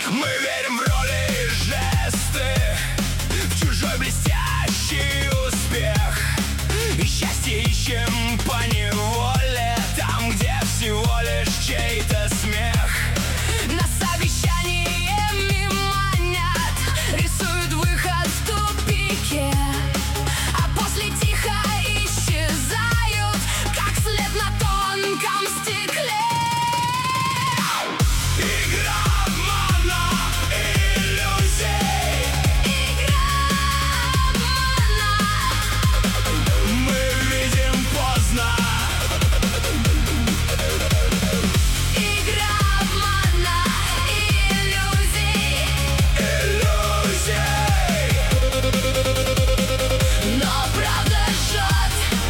Мы верим в роли и жесты, в чужой блестящий успех, и счастье ищем поневоле, там, где всего лишь чей-то смех. Нас обещаниями манят, рисуют выход в тупике, а после тихо исчезают, как след на тонком стекле. Игра обмана, иллюзий. Игра обмана. Мы видим поздно. Игра обмана, иллюзий. Иллюзий. Но правда жжет.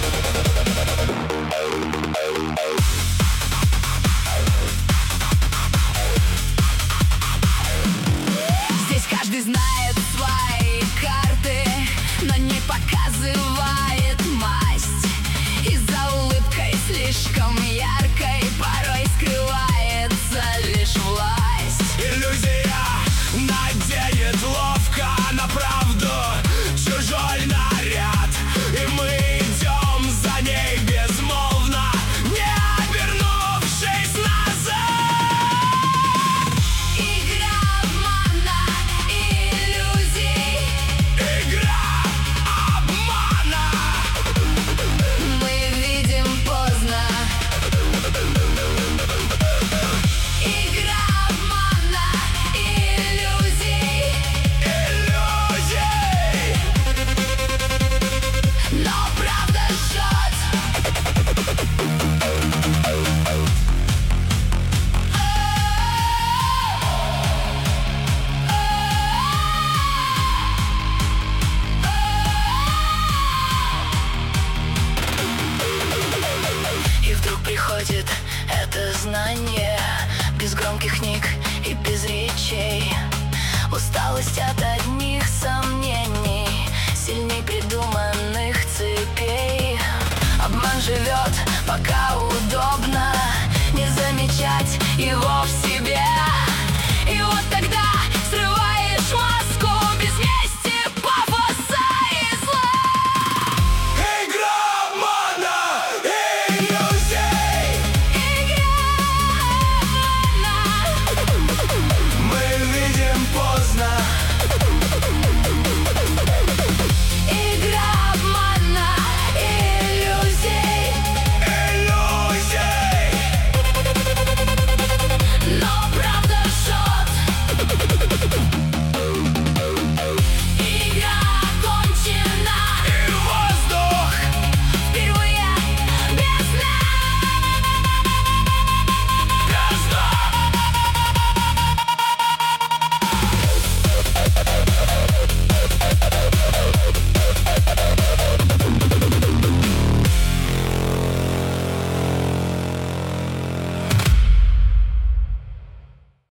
Здесь каждый знает свои карты, но не показывает масть. И за улыбкой слишком яркой порой скрывается лишь власть. Иллюзия наденет ловко на правду чужой наряд, и мы идем за ней безмолвно, не обернувшись назад. Игра обмана, иллюзий. Игра обмана. Мы видим поздно. Игра обмана, иллюзий. Иллюзий. Но правда жжет. И вдруг приходит это знание, без громких книг и без речей. Усталость от одних сомнений, сильней придуманных цепей. Обман живет, пока удобно,